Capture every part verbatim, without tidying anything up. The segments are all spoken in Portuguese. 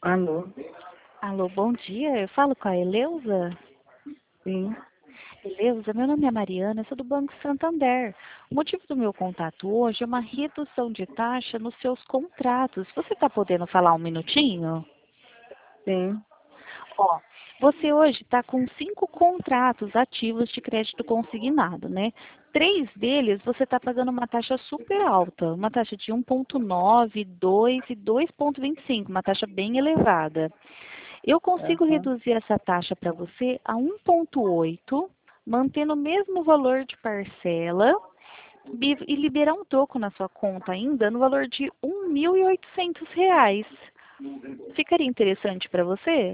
Alô? Alô, bom dia. Eu falo com a Eleusa. Sim, Eleusa, meu nome é Mariana, eu sou do Banco Santander. O motivo do meu contato hoje é uma redução de taxa nos seus contratos. Você está podendo falar um minutinho? sim. Ó, você hoje está com cinco contratos ativos de crédito consignado, né? Três deles você está pagando uma taxa super alta, uma taxa de um vírgula nove, dois e dois vírgula vinte e cinco, uma taxa bem elevada. Eu consigo Aham. reduzir essa taxa para você a um vírgula oito, mantendo o mesmo valor de parcela bi- e liberar um troco na sua conta ainda no valor de um mil e oitocentos reais. Ficaria interessante para você?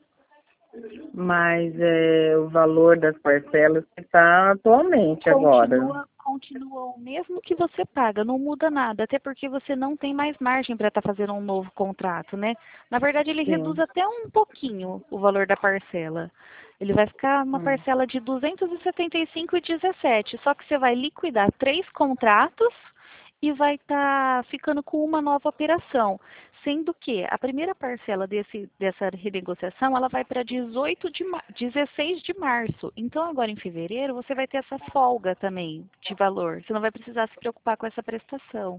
Mas é, o valor das parcelas que está atualmente agora. Continua, continua o mesmo que você paga, não muda nada, até porque você não tem mais margem para estar fazendo um novo contrato, né? Na verdade, ele reduz Sim. até um pouquinho o valor da parcela. Ele vai ficar uma Hum. parcela de duzentos e setenta e cinco reais e dezessete, só que você vai liquidar três contratos e vai estar ficando com uma nova operação. Sendo que a primeira parcela desse, dessa renegociação, ela vai para dezoito de ma- dezesseis de março. Então, agora em fevereiro, você vai ter essa folga também de valor. Você não vai precisar se preocupar com essa prestação.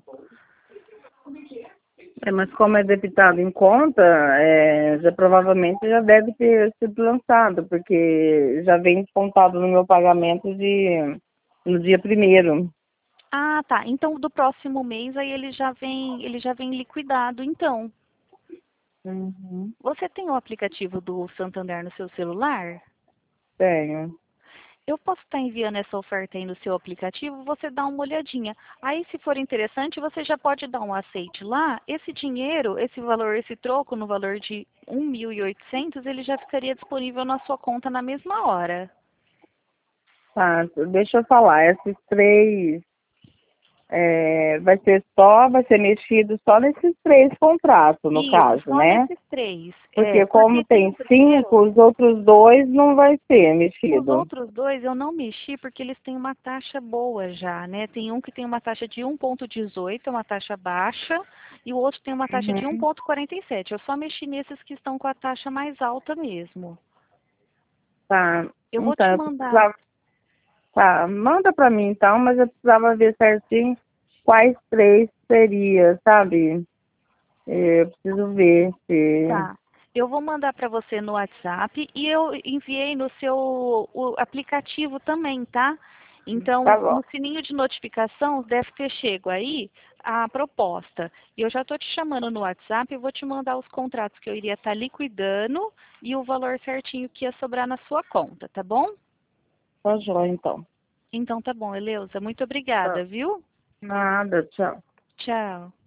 É, mas como é debitado em conta, é, já provavelmente já deve ter sido lançado, porque já vem descontado no meu pagamento de no dia primeiro. Ah, tá. Então, do próximo mês, aí ele já vem, ele já vem liquidado. Então, Uhum. você tem o aplicativo do Santander no seu celular? Tenho. Eu posso estar enviando essa oferta aí no seu aplicativo, você dá uma olhadinha. Aí, se for interessante, você já pode dar um aceite lá. Esse dinheiro, esse valor, esse troco no valor de um mil e oitocentos, ele já ficaria disponível na sua conta na mesma hora. Tá, deixa eu falar, esses três é, vai ser só, vai ser mexido só nesses três contratos, no Isso, caso, só né? nesses três. É, Porque como porque tem o tem primeiro. cinco, os outros dois não vai ser Os mexido. outros dois eu não mexi porque eles têm uma taxa boa já, né? Tem um que tem uma taxa de um vírgula dezoito, é uma taxa baixa, e o outro tem uma taxa de Uhum. um vírgula quarenta e sete. Eu só mexi nesses que estão com a taxa mais alta mesmo. Tá, Eu vou então, te eu mandar. precisava, tá, manda pra mim então, mas eu precisava ver certinho quais três seria, sabe? Eu preciso ver se... Tá. Eu vou mandar para você no WhatsApp e eu enviei no seu o aplicativo também, tá? Tá Então, bom, no sininho de notificação deve ter chego aí a proposta. E eu já estou te chamando no WhatsApp e vou te mandar os contratos que eu iria estar liquidando e o valor certinho que ia sobrar na sua conta, tá bom? tá joia então. Então tá bom, Eleusa. Muito Tá. obrigada, viu? Nada, tchau. Tchau.